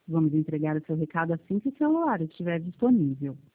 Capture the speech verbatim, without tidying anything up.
Vamos entregar o seu recado assim que o celular estiver disponível.